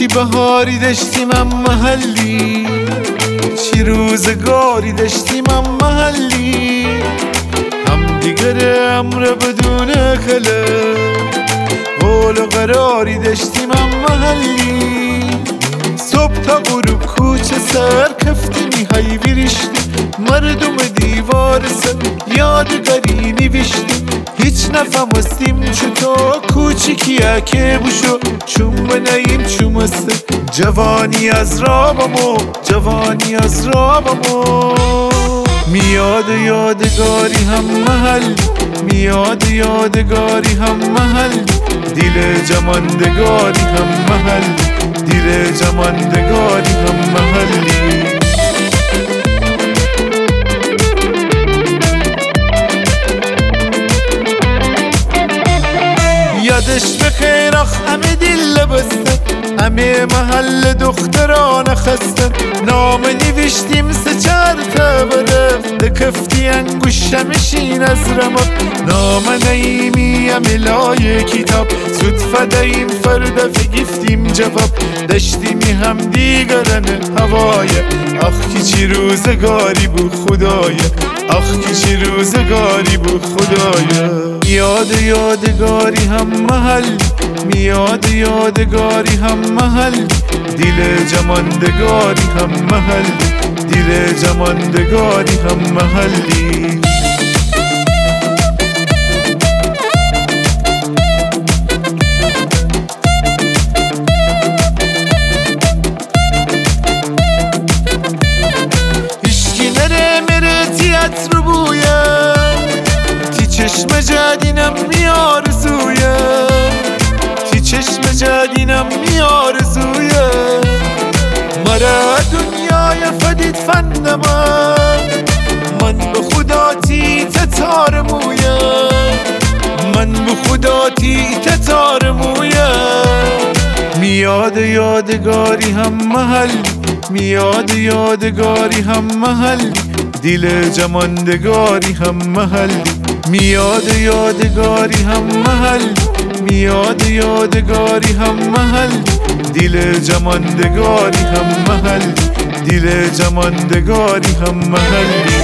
چی بهاری داشتیم هم محلی، چی روزگاری داشتیم هم محلی، هم دیگر امر بدون خلل، قول و قراری داشتیم هم محلی. صبح تا غروب کوچه سر کفتیم های ویریشتیم، مردم دیوار سر یادگاری نوشتیم. هیچ نفهمستیم چطور کوچیکیه که بوشو چون بناییم چومسته. جوانی از رابمو، جوانی از رابمو، میاد یادگاری هم محل، میاد یادگاری هم محل، دیل جماندگاری هم محل، دیل جماندگاری هم محلی. یادش بخیر آخ همه دل بستن، همه محل دختران خستن. نام نوشتیم سه چهار تا برفت، کفتی انگوشم شین از رمق. نام نایمی لای کتاب، زود فداییم فردا فگفتیم جواب. داشتیمی هم دیگرن هوای، آخ کی چی روزگاری بو خدای، آخ کی چی روزگاری بو خدای. میاد یادگاری هم محل، میاد یادگاری هم محل، دیل جماندگاری هم محل، دیل جماندگاری هم محلی. هیچکی نره میره تیاتر بویه، تی چشم جدینم میارزویه، تی چشم جدینم میارزویه. مرا دنیای فدید فندم، من به خدا تی تتار مویه، من به خدا تی تتار مویه. میاد یادگاری هم محل، میاد یادگاری هم محل، دیل جماندگاری هم محل، میاد یادگاری هم محل، میاد یادگاری هم محل، دیل جماندگاری هم محل، دیل جماندگاری هم محلی.